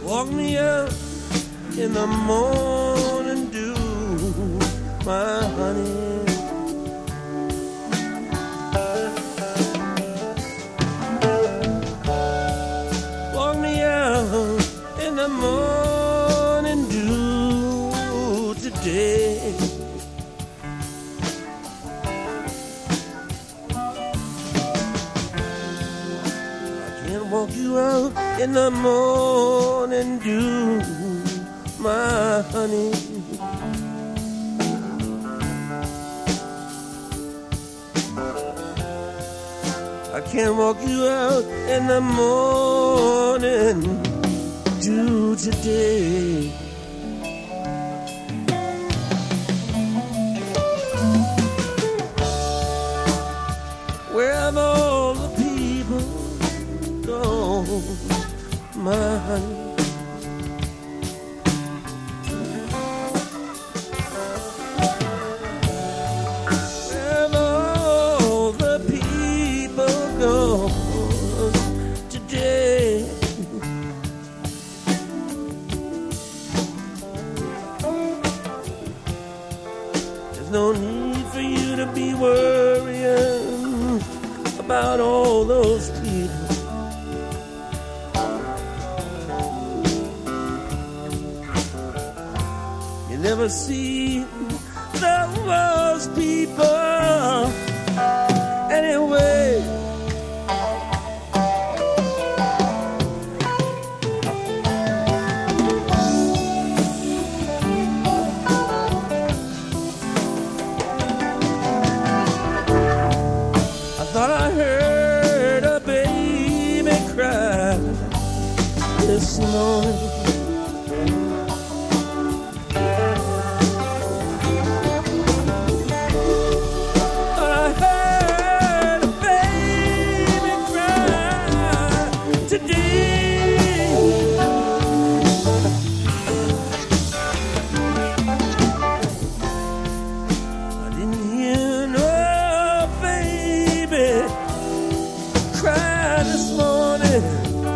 Walk me out in the morning dew, my honey. Walk me out in the morning dew today. I can't walk you out in the morning dew, my honey. I can't walk you out in the morning dew today. Where have all the people gone, my honey? No need for you to be worrying about all those people. You never see those people anyway. Thought I heard a baby cry this morning. Thought I heard a baby cry today. I didn't hear no baby cry this morning.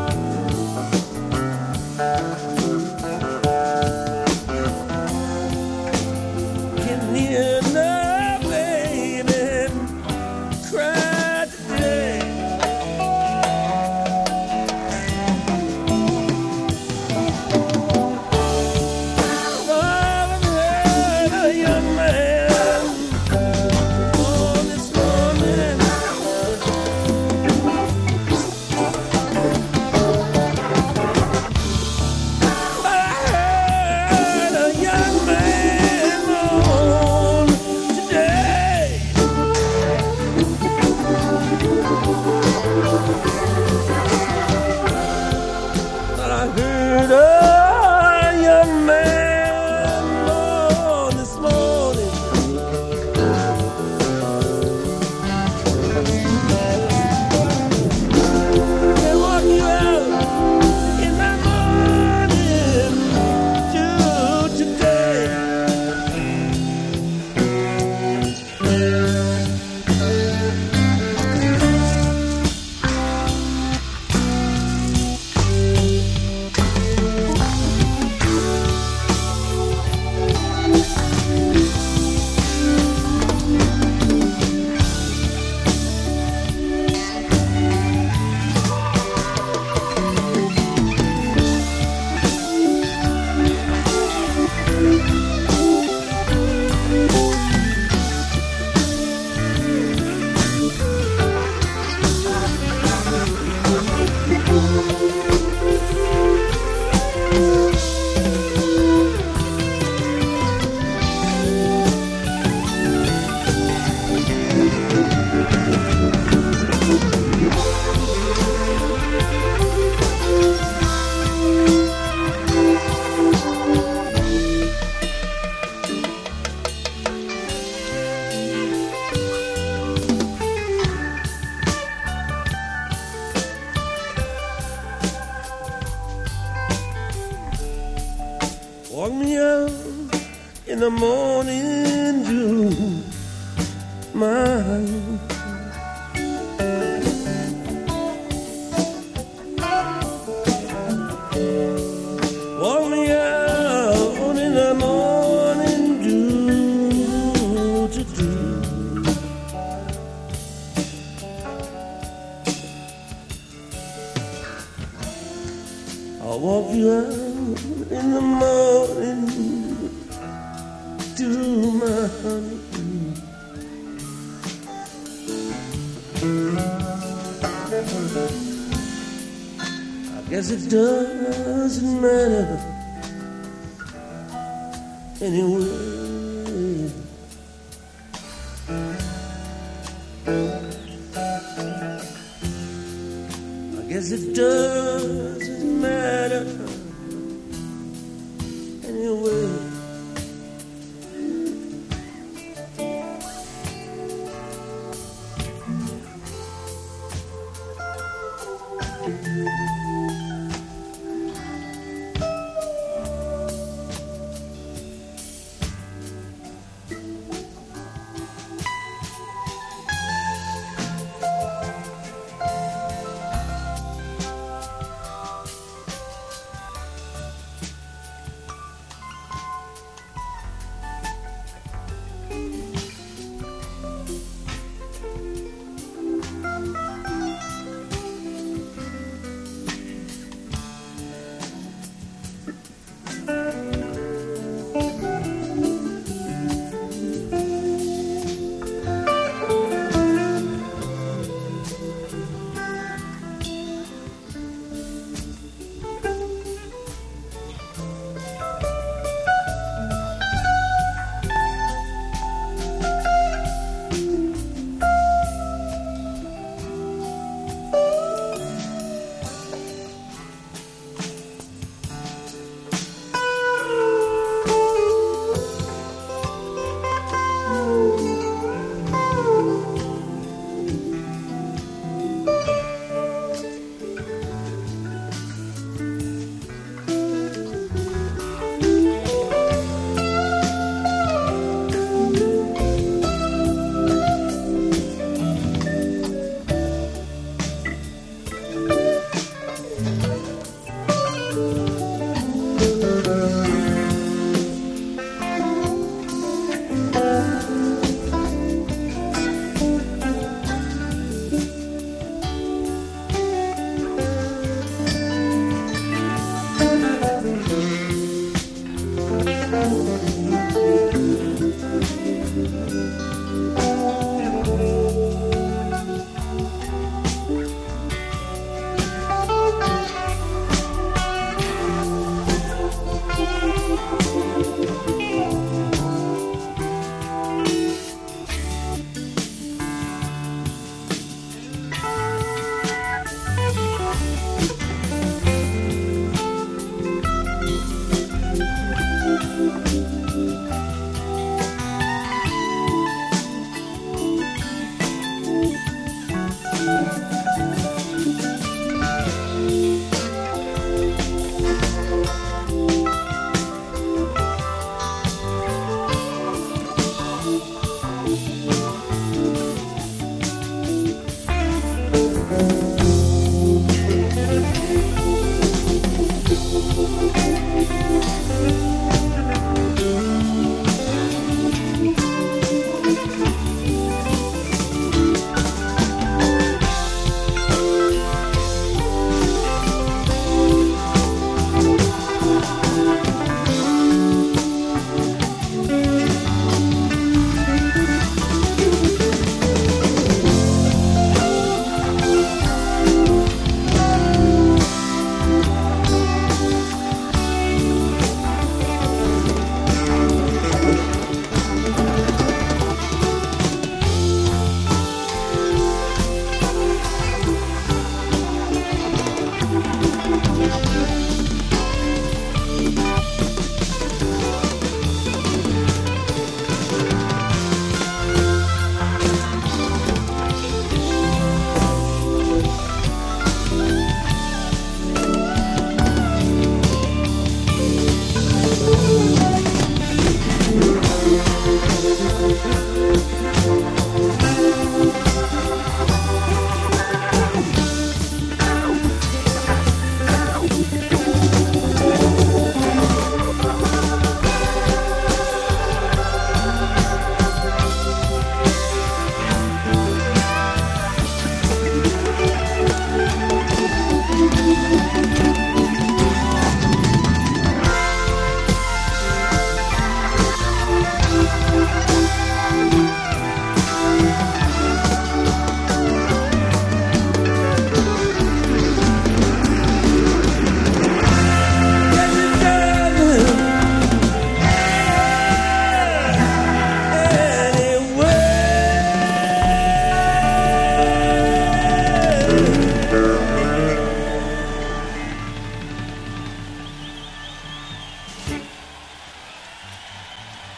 Can't hear no baby cry today. Oh, I've heard a young man this morning. Walk me out in the morning dew, my in the morning to my honey. I guess it doesn't matter anyway. I guess it doesn't matter